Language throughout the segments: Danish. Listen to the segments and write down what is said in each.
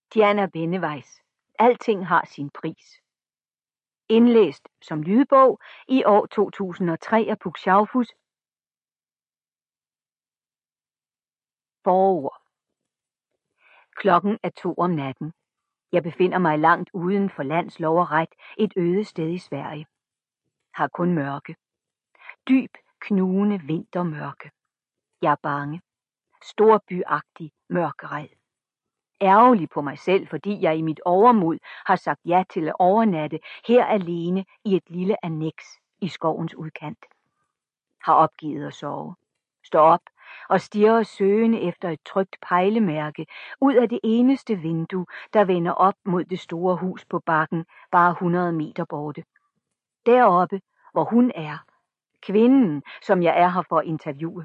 Diana Benneweis. Alting har sin pris. Indlæst som lydbog i år 2003 af Puk Schaufuss. Forord. Klokken er 2 om natten. Jeg befinder mig langt uden for lands lov og ret, et øde sted i Sverige. Har kun mørke. Dyb, knugende vintermørke. Jeg er bange. Storbyagtig mørkeræd. Ærgerlig på mig selv, fordi jeg i mit overmod har sagt ja til at overnatte her alene i et lille anneks i skovens udkant. Har opgivet at sove. Står op og stirrer søgende efter et trygt pejlemærke ud af det eneste vindue, der vender op mod det store hus på bakken, bare 100 meter borte. Deroppe, hvor hun er, kvinden, som jeg er her for at interviewe.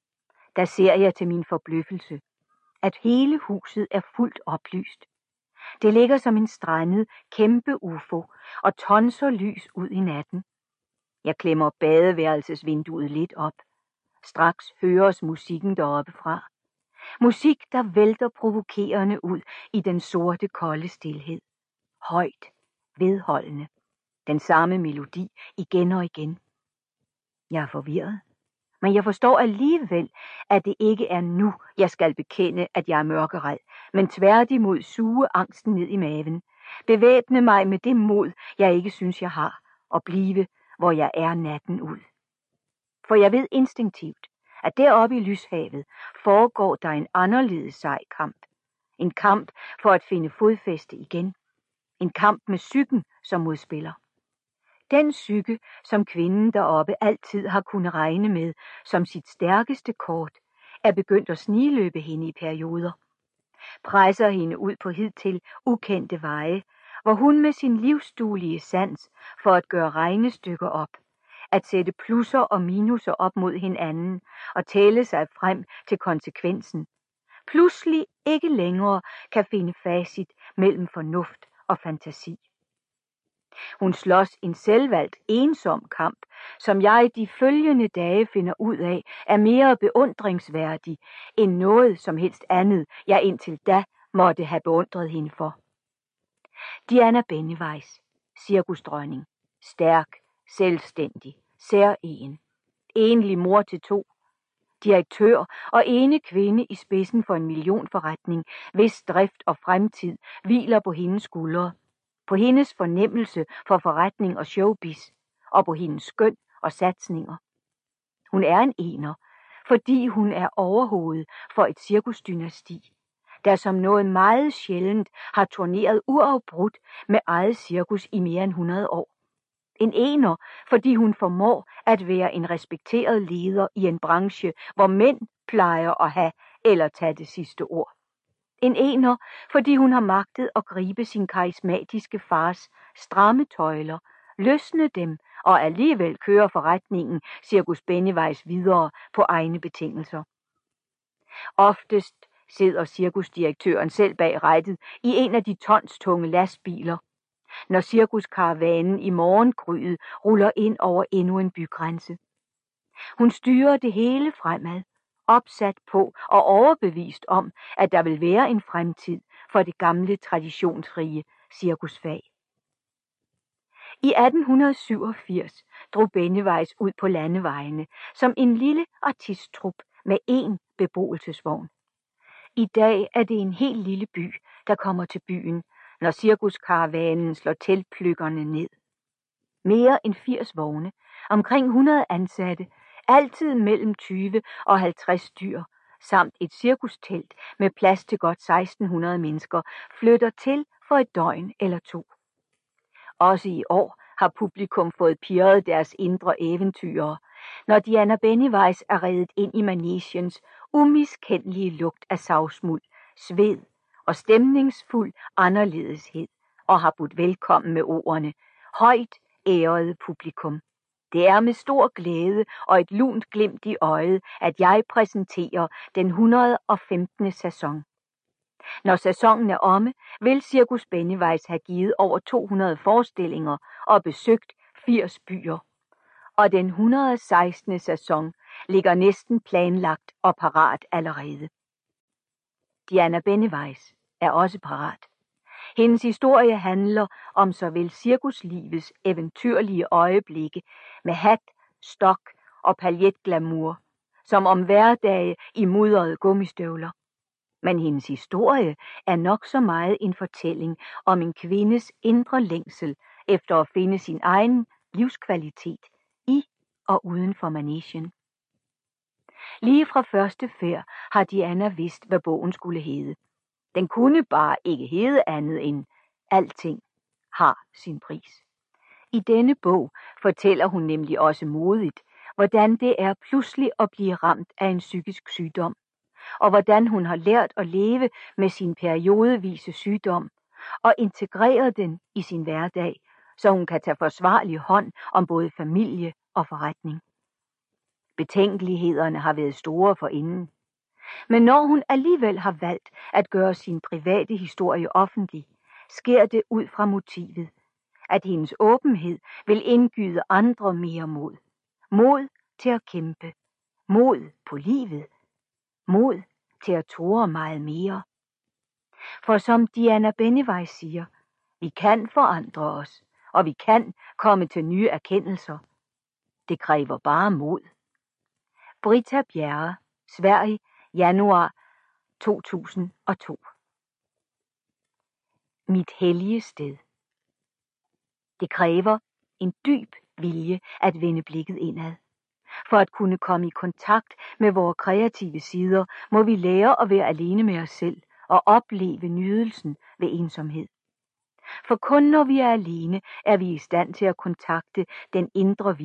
Der ser jeg til min forbløffelse, at hele huset er fuldt oplyst. Det ligger som en strandet kæmpe ufo og tonser lys ud i natten. Jeg klemmer badeværelsesvinduet lidt op. Straks høres musikken deroppe fra. Musik, der vælter provokerende ud i den sorte, kolde stilhed. Højt, vedholdende. Den samme melodi igen og igen. Jeg er forvirret. Men jeg forstår alligevel, at det ikke er nu, jeg skal bekende, at jeg er mørkeræd, men tværtimod suge angsten ned i maven. Bevæbne mig med det mod, jeg ikke synes, jeg har, og blive, hvor jeg er natten ud. For jeg ved instinktivt, at deroppe i lyshavet foregår der en anderledes sej kamp. En kamp for at finde fodfæste igen. En kamp med psyken som modspiller. Den psyke, som kvinden deroppe altid har kunnet regne med som sit stærkeste kort, er begyndt at snigløbe hende i perioder. Presser hende ud på hidtil ukendte veje, hvor hun med sin livsduelige sans for at gøre regnestykker op, at sætte plusser og minuser op mod hinanden og tælle sig frem til konsekvensen, pludselig ikke længere kan finde facit mellem fornuft og fantasi. Hun slås en selvvalgt, ensom kamp, som jeg de følgende dage finder ud af, er mere beundringsværdig end noget som helst andet, jeg indtil da måtte have beundret hende for. Diana Benneweis, cirkusdronning, stærk, selvstændig, særegen, enlig mor til 2, direktør og ene kvinde i spidsen for en millionforretning, hvis drift og fremtid hviler på hendes skuldre. På hendes fornemmelse for forretning og showbiz, og på hendes skøn og satsninger. Hun er en ener, fordi hun er overhovedet for et cirkusdynasti, der som noget meget sjældent har turneret uafbrudt med eget cirkus i mere end 100 år. En ener, fordi hun formår at være en respekteret leder i en branche, hvor mænd plejer at have eller tage det sidste ord. En ener, fordi hun har magtet at gribe sin karismatiske fars stramme tøjler, løsne dem og alligevel køre forretningen Cirkus Benneweis videre på egne betingelser. Oftest sidder cirkusdirektøren selv bag rattet i en af de tonstunge lastbiler, når cirkuskaravanen i morgengryet ruller ind over endnu en bygrænse. Hun styrer det hele fremad, opsat på og overbevist om, at der vil være en fremtid for det gamle traditionsrige cirkusfag. I 1887 drog Benneweis ud på landevejene som en lille artisttrup med 1 beboelsesvogn. I dag er det en helt lille by, der kommer til byen, når cirkuskaravanen slår teltplykkerne ned. Mere end 80 vogne, omkring 100 ansatte, altid mellem 20 og 50 dyr, samt et cirkustelt med plads til godt 1600 mennesker, flytter til for et døgn eller 2. Også i år har publikum fået pirret deres indre eventyrer, når Diana Benneweis er reddet ind i manegens umiskendelige lugt af savsmuld, sved og stemningsfuld anderledeshed, og har budt velkommen med ordene: højt ærede publikum. Det er med stor glæde og et lunt glimt i øjet, at jeg præsenterer den 115. sæson. Når sæsonen er omme, vil Cirkus Benneweis have givet over 200 forestillinger og besøgt 80 byer. Og den 116. sæson ligger næsten planlagt og parat allerede. Diana Benneweis er også parat. Hendes historie handler om såvel cirkuslivets eventyrlige øjeblikke med hat, stok og paljetglamour, som om hverdage i mudrede gummistøvler. Men hendes historie er nok så meget en fortælling om en kvindes indre længsel efter at finde sin egen livskvalitet i og uden for manegen. Lige fra første færd har Diana vidst, hvad bogen skulle hedde. Den kunne bare ikke hedde andet end Alting har sin pris. I denne bog fortæller hun nemlig også modigt, hvordan det er pludselig at blive ramt af en psykisk sygdom, og hvordan hun har lært at leve med sin periodevise sygdom og integrere den i sin hverdag, så hun kan tage forsvarlig hånd om både familie og forretning. Betænkelighederne har været store forinden, men når hun alligevel har valgt at gøre sin private historie offentlig, sker det ud fra motivet, at hendes åbenhed vil indgyde andre mere mod. Mod til at kæmpe, mod på livet, mod til at tåre meget mere. For som Diana Benneweis siger, vi kan forandre os, og vi kan komme til nye erkendelser. Det kræver bare mod. Britta Bjerre, Sverige, januar 2002. Mit hellige sted. Det kræver en dyb vilje at vende blikket indad. For at kunne komme i kontakt med vores kreative sider, må vi lære at være alene med os selv og opleve nydelsen ved ensomhed. For kun når vi er alene, er vi i stand til at kontakte den indre